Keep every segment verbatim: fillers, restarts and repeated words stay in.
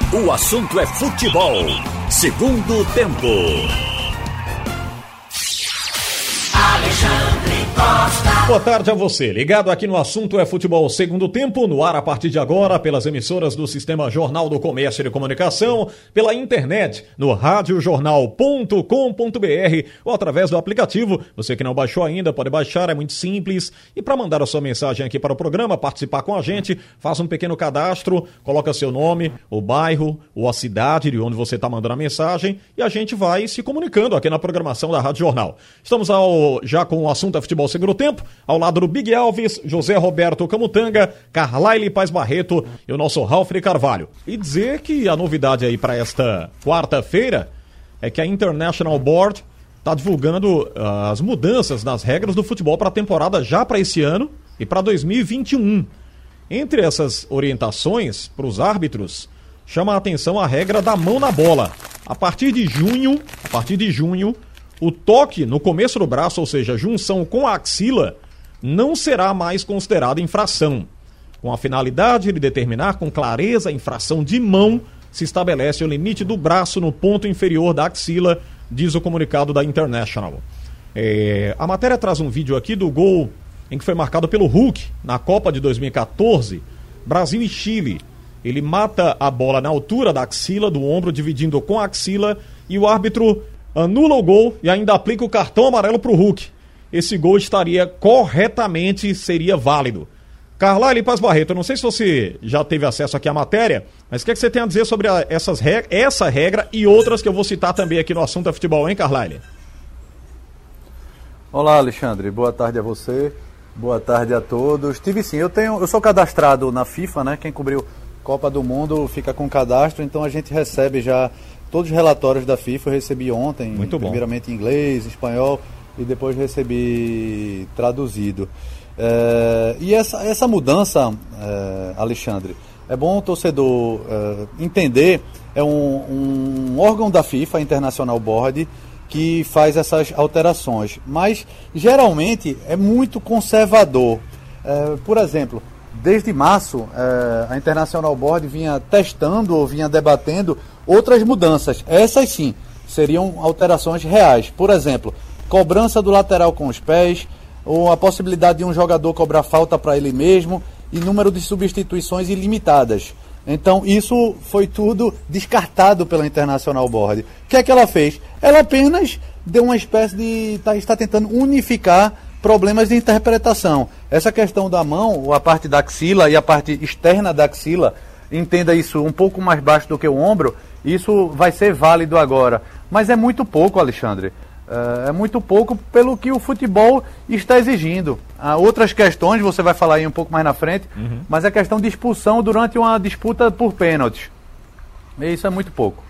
O assunto é futebol. Segundo tempo. Alexandre Costa. Boa tarde a você, ligado aqui no Assunto é Futebol Segundo Tempo, no ar a partir de agora pelas emissoras do Sistema Jornal do Comércio e Comunicação, pela internet, no rádio jornal ponto com ponto b r ou através do aplicativo. Você que não baixou ainda pode baixar, é muito simples. E para mandar a sua mensagem aqui para o programa, participar com a gente, faça um pequeno cadastro, coloca seu nome, o bairro ou a cidade de onde você está mandando a mensagem e a gente vai se comunicando aqui na programação da Rádio Jornal. Estamos ao, já com o Assunto é Futebol Segundo Tempo, ao lado do Big Alves, José Roberto Camutanga, Carlaile Paz Barreto e o nosso Ralf Carvalho. E dizer que a novidade aí para esta quarta-feira é que a International Board está divulgando uh, as mudanças nas regras do futebol para a temporada já para esse ano e para dois mil e vinte e um. Entre essas orientações para os árbitros, chama a atenção a regra da mão na bola. A partir de junho, a partir de junho, o toque no começo do braço, ou seja, junção com a axila, não será mais considerado infração. Com a finalidade de determinar com clareza a infração de mão, se estabelece o limite do braço no ponto inferior da axila, diz o comunicado da International. É, a matéria traz um vídeo aqui do gol em que foi marcado pelo Hulk na Copa de dois mil e catorze, Brasil e Chile. Ele mata a bola na altura da axila, do ombro, dividindo com a axila, e o árbitro anula o gol e ainda aplica o cartão amarelo para o Hulk. Esse gol estaria corretamente, seria válido. Carlaile Paz Barreto, eu não sei se você já teve acesso aqui à matéria, mas o que, é que você tem a dizer sobre a, essas reg- essa regra e outras que eu vou citar também aqui no Assunto é Futebol, hein, Carlaile? Olá, Alexandre, boa tarde a você, boa tarde a todos. Tive sim, eu, tenho, eu sou cadastrado na FIFA, né? Quem cobriu Copa do Mundo fica com cadastro, então a gente recebe já todos os relatórios da FIFA. Eu recebi ontem, Muito bom. Primeiramente em inglês, espanhol, e depois recebi traduzido. É, e essa, essa mudança, é, Alexandre, é bom o torcedor é, entender, é um, um órgão da FIFA, a International Board, que faz essas alterações, mas geralmente é muito conservador. É, por exemplo, desde março, é, a International Board vinha testando ou vinha debatendo outras mudanças. Essas sim seriam alterações reais. Por exemplo, cobrança do lateral com os pés, ou a possibilidade de um jogador cobrar falta para ele mesmo, e número de substituições ilimitadas. Então isso foi tudo descartado pela International Board. O que é que ela fez? Ela apenas deu uma espécie de... Tá, está tentando unificar problemas de interpretação. Essa questão da mão, a parte da axila e a parte externa da axila, entenda isso um pouco mais baixo do que o ombro, isso vai ser válido agora. Mas é muito pouco, Alexandre. É muito pouco pelo que o futebol está exigindo. Há outras questões, você vai falar aí um pouco mais na frente, uhum. Mas é questão de expulsão durante uma disputa por pênaltis. E isso é muito pouco.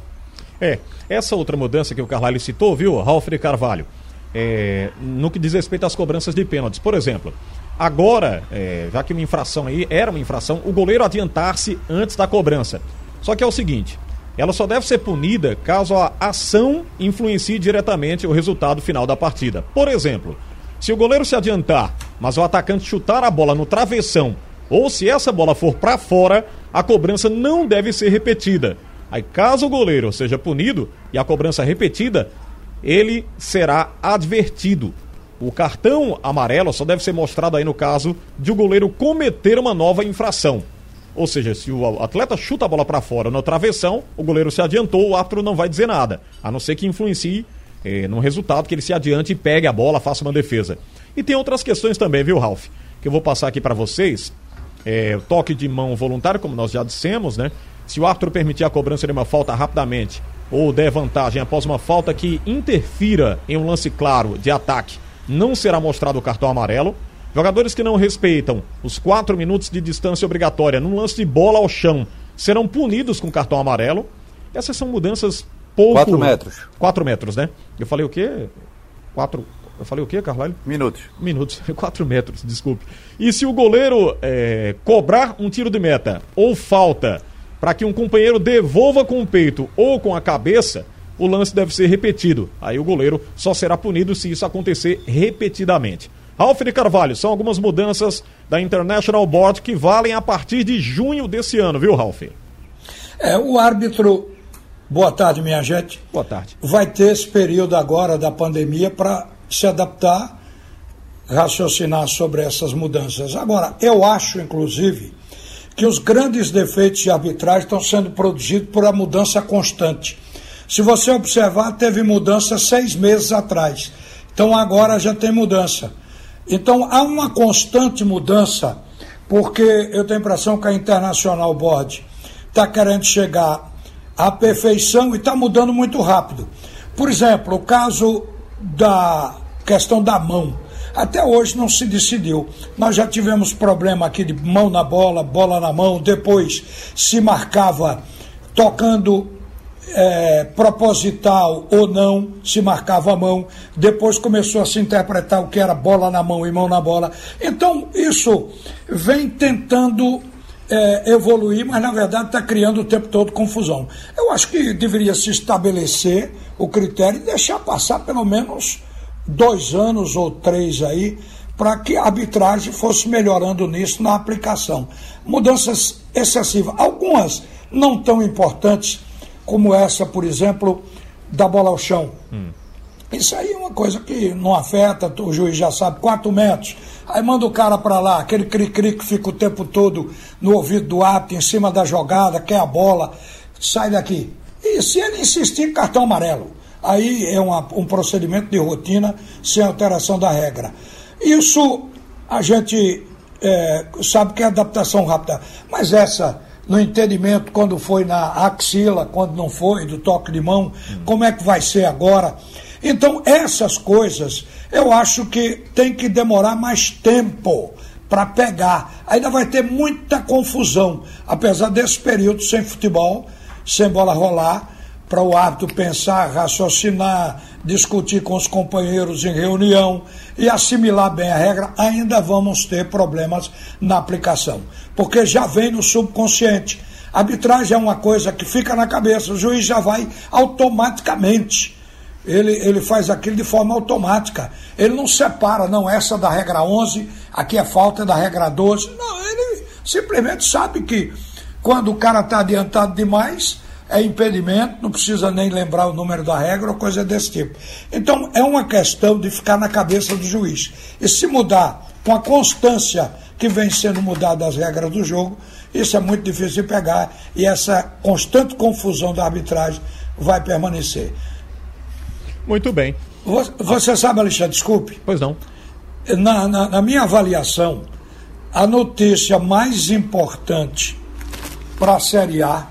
É, essa outra mudança que o Carvalho citou, viu, Ralf Carvalho, é, no que diz respeito às cobranças de pênaltis. Por exemplo, agora, é, já que uma infração aí era uma infração, o goleiro adiantar-se antes da cobrança. Só que é o seguinte, ela só deve ser punida caso a ação influencie diretamente o resultado final da partida. Por exemplo, se o goleiro se adiantar, mas o atacante chutar a bola no travessão, ou se essa bola for para fora, a cobrança não deve ser repetida. Aí, caso o goleiro seja punido e a cobrança repetida, ele será advertido. O cartão amarelo só deve ser mostrado aí no caso de o goleiro cometer uma nova infração. Ou seja, se o atleta chuta a bola para fora no travessão, o goleiro se adiantou, o árbitro não vai dizer nada, a não ser que influencie eh, no resultado, que ele se adiante e pegue a bola, faça uma defesa. E tem outras questões também, viu, Ralf? Que eu vou passar aqui para vocês. É, o toque de mão voluntário, como nós já dissemos, né? Se o árbitro permitir a cobrança de uma falta rapidamente ou der vantagem após uma falta que interfira em um lance claro de ataque, não será mostrado o cartão amarelo. Jogadores que não respeitam os quatro minutos de distância obrigatória num lance de bola ao chão serão punidos com cartão amarelo. Essas são mudanças pouco... Quatro metros. Quatro metros, né? Eu falei o quê? Quatro... Eu falei o quê, Carvalho? Minutos. Minutos. Quatro metros, desculpe. E se o goleiro é, cobrar um tiro de meta ou falta para que um companheiro devolva com o peito ou com a cabeça, o lance deve ser repetido. Aí o goleiro só será punido se isso acontecer repetidamente. Ralf Carvalho, são algumas mudanças da International Board que valem a partir de junho desse ano, viu, Ralf? É, o árbitro, boa tarde, minha gente. Boa tarde. Vai ter esse período agora da pandemia para se adaptar, raciocinar sobre essas mudanças. Agora, eu acho, inclusive, que os grandes defeitos de arbitragem estão sendo produzidos por a mudança constante. Se você observar, teve mudança seis meses atrás. Então agora já tem mudança. Então há uma constante mudança, porque eu tenho a impressão que a International Board está querendo chegar à perfeição e está mudando muito rápido. Por exemplo, o caso da questão da mão. Até hoje não se decidiu. Nós já tivemos problema aqui de mão na bola, bola na mão, depois se marcava tocando é, proposital ou não, se marcava a mão, depois começou a se interpretar o que era bola na mão e mão na bola. Então isso vem tentando é, evoluir, mas na verdade está criando o tempo todo confusão. Eu acho que deveria se estabelecer o critério e deixar passar pelo menos dois anos ou três aí, para que a arbitragem fosse melhorando nisso na aplicação. Mudanças excessivas, algumas não tão importantes, como essa, por exemplo, da bola ao chão. Hum. Isso aí é uma coisa que não afeta, o juiz já sabe, quatro metros, aí manda o cara para lá, aquele cri-cri que fica o tempo todo no ouvido do árbitro, em cima da jogada, quer a bola, sai daqui. E se ele insistir, cartão amarelo. Aí é uma, um procedimento de rotina sem alteração da regra. Isso a gente é, sabe que é adaptação rápida, mas essa, no entendimento, quando foi na axila, quando não foi, do toque de mão, hum. como é que vai ser agora? Então, essas coisas, eu acho que tem que demorar mais tempo para pegar. Ainda vai ter muita confusão, apesar desse período sem futebol, sem bola rolar, para o árbitro pensar, raciocinar, discutir com os companheiros em reunião e assimilar bem a regra, ainda vamos ter problemas na aplicação, porque já vem no subconsciente. A arbitragem é uma coisa que fica na cabeça, o juiz já vai automaticamente, ele, ele faz aquilo de forma automática, ele não separa, não, essa da regra onze, aqui é falta da regra doze, não, ele simplesmente sabe que quando o cara está adiantado demais, é impedimento, não precisa nem lembrar o número da regra ou coisa desse tipo. Então, é uma questão de ficar na cabeça do juiz. E se mudar com a constância que vem sendo mudada as regras do jogo, isso é muito difícil de pegar e essa constante confusão da arbitragem vai permanecer. Muito bem. Você, você sabe, Alexandre, desculpe. Pois não. Na, na, na minha avaliação, a notícia mais importante para a Série A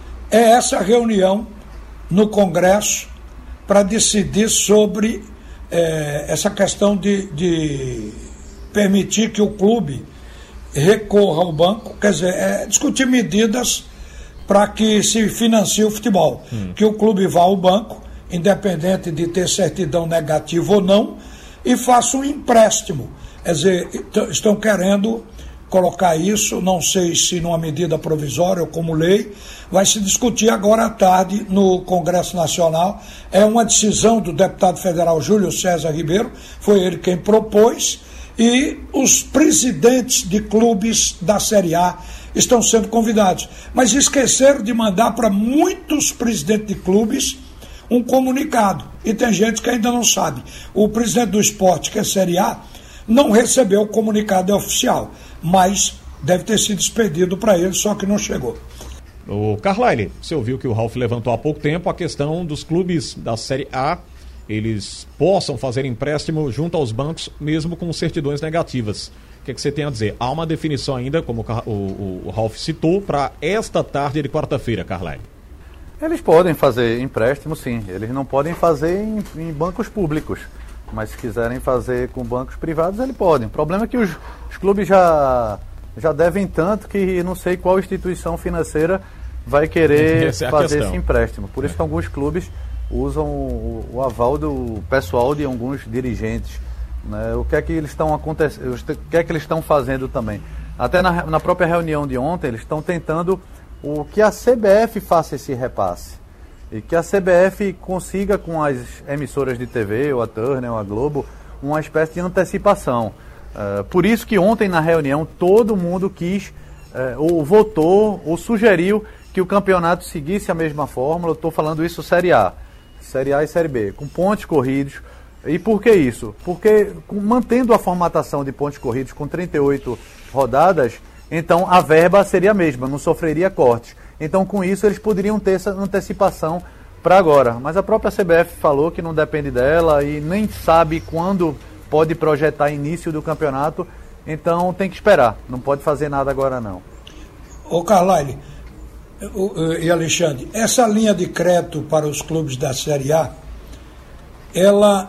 é essa reunião no Congresso para decidir sobre é, essa questão de, de permitir que o clube recorra ao banco, quer dizer, é, discutir medidas para que se financie o futebol, hum. que o clube vá ao banco, independente de ter certidão negativa ou não, e faça um empréstimo. Quer dizer, estão querendo colocar isso, não sei se numa medida provisória ou como lei, vai se discutir agora à tarde no Congresso Nacional. É uma decisão do deputado federal Júlio César Ribeiro, foi ele quem propôs, e os presidentes de clubes da Série A estão sendo convidados. Mas esqueceram de mandar para muitos presidentes de clubes um comunicado, e tem gente que ainda não sabe. O presidente do Sport, que é Série A, não recebeu o comunicado oficial, mas deve ter sido expedido para ele, só que não chegou. O Carlyle, você ouviu que o Ralf levantou há pouco tempo a questão dos clubes da Série A, eles possam fazer empréstimo junto aos bancos, mesmo com certidões negativas. O que, é que você tem a dizer? Há uma definição ainda, como o, o, o Ralf citou, para esta tarde de quarta-feira, Carlyle. Eles podem fazer empréstimo, sim. Eles não podem fazer em, em bancos públicos. Mas se quiserem fazer com bancos privados, eles podem. O problema é que os, os clubes já, já devem tanto que não sei qual instituição financeira vai querer é fazer esse empréstimo. Por isso que alguns clubes usam o, o aval do pessoal de alguns dirigentes. Né? O que é que eles estão acontecendo, o que é que eles estão fazendo também? Até na, na própria reunião de ontem, eles estão tentando o que a C B F faça esse repasse. E que a C B F consiga com as emissoras de T V, ou a Turner, ou a Globo, uma espécie de antecipação. Uh, por isso que ontem na reunião todo mundo quis, uh, ou votou, ou sugeriu que o campeonato seguisse a mesma fórmula. Eu estou falando isso Série A, Série A e Série B, com pontos corridos. E por que isso? Porque com, mantendo a formatação de pontos corridos com trinta e oito rodadas, então a verba seria a mesma, não sofreria cortes. Então com isso eles poderiam ter essa antecipação para agora. Mas a própria C B F falou que não depende dela e nem sabe quando pode projetar início do campeonato, então tem que esperar, não pode fazer nada agora não. Ô Carlyle e Alexandre, essa linha de crédito para os clubes da Série A, ela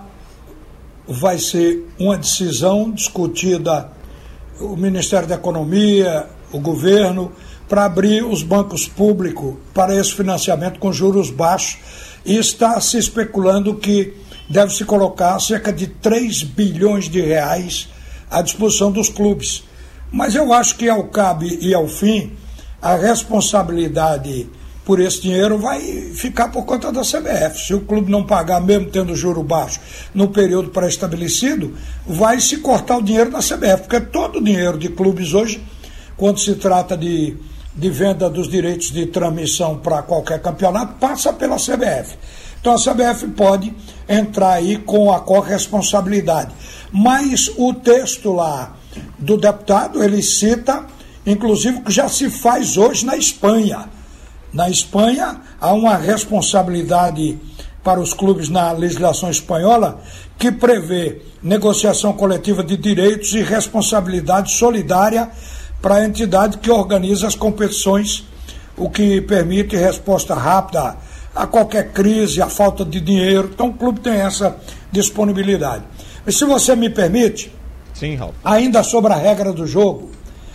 vai ser uma decisão discutida o Ministério da Economia, o governo, para abrir os bancos públicos para esse financiamento com juros baixos, e está se especulando que deve se colocar cerca de três bilhões de reais à disposição dos clubes. Mas eu acho que ao cabo e ao fim, a responsabilidade por esse dinheiro vai ficar por conta da C B F. Se o clube não pagar, mesmo tendo juro baixo, no período pré-estabelecido, vai se cortar o dinheiro da C B F, porque todo o dinheiro de clubes hoje, quando se trata de, de venda dos direitos de transmissão para qualquer campeonato, passa pela C B F. Então a C B F pode entrar aí com a corresponsabilidade. Mas o texto lá do deputado, ele cita, inclusive, o que já se faz hoje na Espanha. Na Espanha, há uma responsabilidade para os clubes na legislação espanhola que prevê negociação coletiva de direitos e responsabilidade solidária para a entidade que organiza as competições, o que permite resposta rápida a qualquer crise, a falta de dinheiro. Então o clube tem essa disponibilidade. E se você me permite, sim, Raul, ainda sobre a regra do jogo,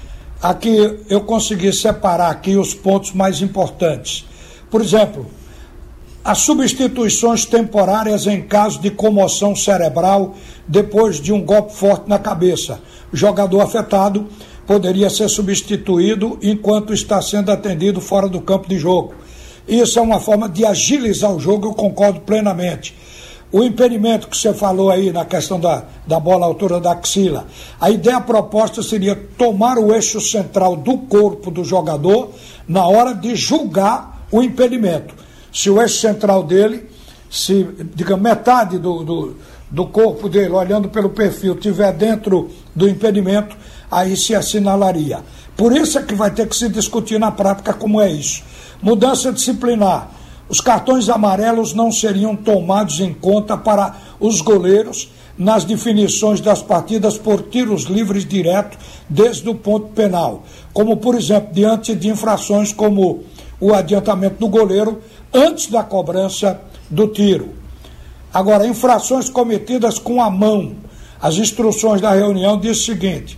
aqui eu consegui separar aqui os pontos mais importantes. Por exemplo, as substituições temporárias em caso de comoção cerebral depois de um golpe forte na cabeça. O jogador afetado poderia ser substituído enquanto está sendo atendido fora do campo de jogo. Isso é uma forma de agilizar o jogo, eu concordo plenamente. O impedimento que você falou aí na questão da, da bola à altura da axila, a ideia proposta seria tomar o eixo central do corpo do jogador na hora de julgar o impedimento. Se o eixo central dele, se, digamos, metade do, do, do corpo dele, olhando pelo perfil, estiver dentro do impedimento, aí se assinalaria. Por isso é que vai ter que se discutir na prática como é isso. Mudança disciplinar. Os cartões amarelos não seriam tomados em conta para os goleiros nas definições das partidas por tiros livres direto desde o ponto penal, como, por exemplo, diante de infrações como o adiantamento do goleiro antes da cobrança do tiro. Agora, infrações cometidas com a mão. As instruções da reunião diz o seguinte: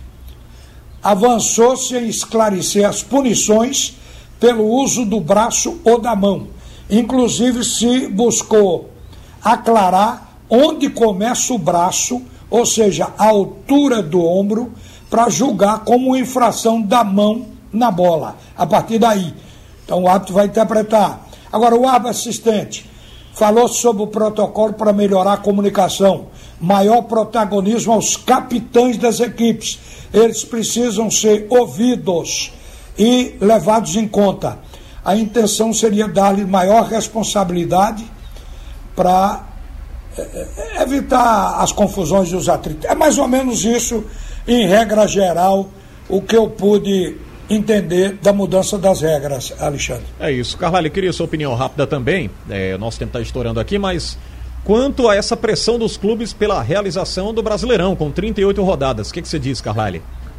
avançou-se em esclarecer as punições pelo uso do braço ou da mão. Inclusive se buscou aclarar onde começa o braço, ou seja, a altura do ombro, para julgar como infração da mão na bola. A partir daí. Então o árbitro vai interpretar. Agora o árbitro assistente falou sobre o protocolo para melhorar a comunicação. Maior protagonismo aos capitães das equipes. Eles precisam ser ouvidos e levados em conta. A intenção seria dar-lhe maior responsabilidade para evitar as confusões e os atritos. É mais ou menos isso, em regra geral, o que eu pude entender da mudança das regras, Alexandre. É isso. Carvalho, queria sua opinião rápida também. É, nosso tempo está estourando aqui, mas quanto a essa pressão dos clubes pela realização do Brasileirão, com trinta e oito rodadas, o que, que você diz, Carvalho?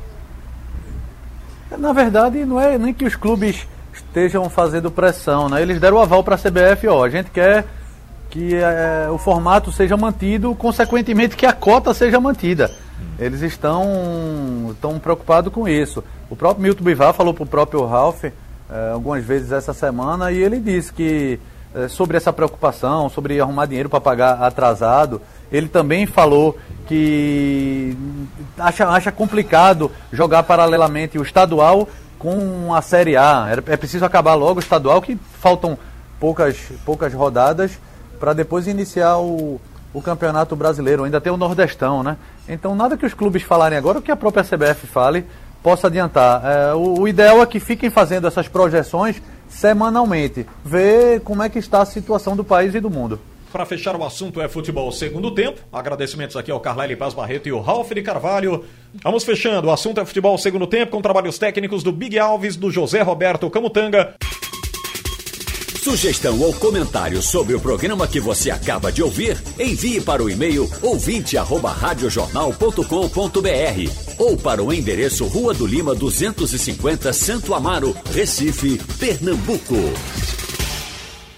Na verdade, não é nem que os clubes estejam fazendo pressão, né? Eles deram o aval para a C B F, ó, a gente quer que é, o formato seja mantido, consequentemente que a cota seja mantida. Eles estão, estão preocupados com isso. O próprio Milton Bivar falou para o próprio Ralf é, algumas vezes essa semana, e ele disse que é, sobre essa preocupação, sobre arrumar dinheiro para pagar atrasado, ele também falou que acha, acha complicado jogar paralelamente o estadual com a Série A. É preciso acabar logo o estadual, que faltam poucas, poucas rodadas para depois iniciar o, o Campeonato Brasileiro. Ainda tem o Nordestão, né? Então nada que os clubes falarem agora, o que a própria C B F fale, possa adiantar. É, o, o ideal é que fiquem fazendo essas projeções semanalmente, ver como é que está a situação do país e do mundo. Para fechar o assunto é futebol segundo tempo. Agradecimentos aqui ao Carlyle Paz Barreto e ao Ralf de Carvalho. Vamos fechando. O assunto é futebol segundo tempo com trabalhos técnicos do Big Alves, do José Roberto Camutanga. Sugestão ou comentário sobre o programa que você acaba de ouvir, envie para o e-mail ouvinte arroba radiojornal ponto com ponto br ou para o endereço Rua do Lima duzentos e cinquenta, Santo Amaro, Recife, Pernambuco.